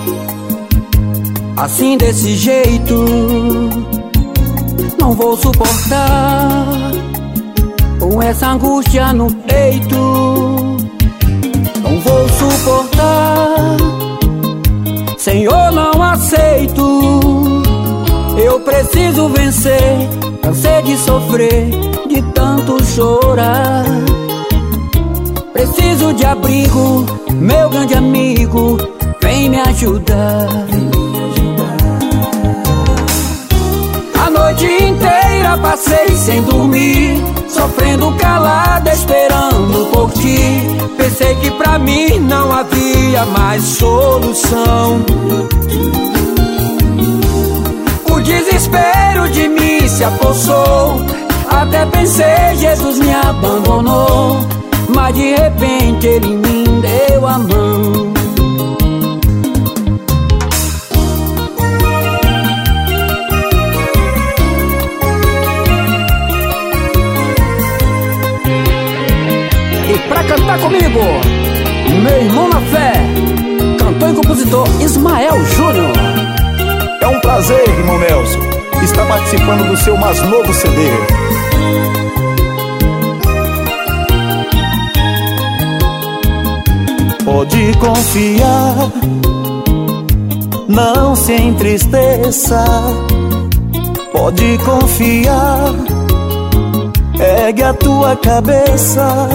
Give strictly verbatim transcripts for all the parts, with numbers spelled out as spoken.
Assim desse jeito não vou suportar, com essa angústia no peito não vou suportar. Senhor, não aceito, eu preciso vencer. Cansei de sofrer, de tanto chorar. Preciso de abrigo, meu grande amigo, vem me ajudar. A noite inteira passei sem dormir, sofrendo calada, esperando por ti. Pensei que pra mim não havia mais solução. O desespero de mim se apossou, até pensei Jesus me abandonou, mas de repente Ele me deu a mão. E pra cantar comigo, meu irmão na fé, cantor e compositor Ismael Júnior. É um prazer, irmão Nelson, estar participando do seu mais novo C D. Pode confiar, não se entristeça. Pode confiar, ergue a tua cabeça.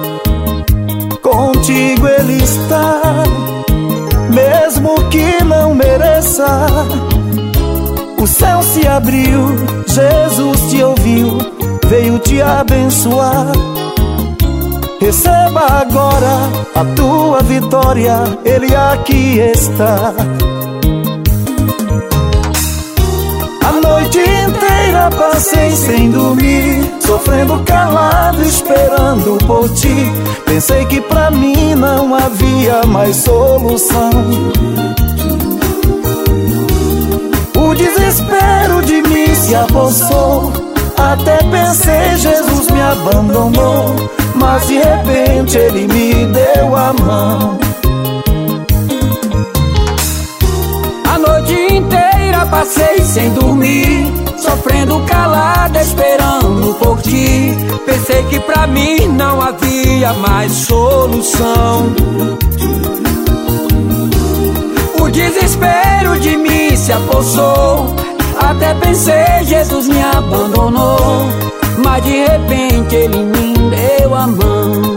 Contigo Ele está, mesmo que não mereça. O céu se abriu, Jesus te ouviu, veio te abençoar. Receba agora a tua vitória, Ele aqui está. A noite inteira passei sem dormir, sofrendo calado, esperando por ti. Pensei que pra mim não havia mais solução. O desespero de mim se apossou, até pensei Jesus me abandonou, mas de repente Ele me deu a mão. A noite inteira passei sem dormir, sofrendo calada, esperando por ti. Pensei que pra mim não havia mais solução. O desespero de mim se apossou, até pensei Jesus me abandonou, mas de repente Ele me deu a mão.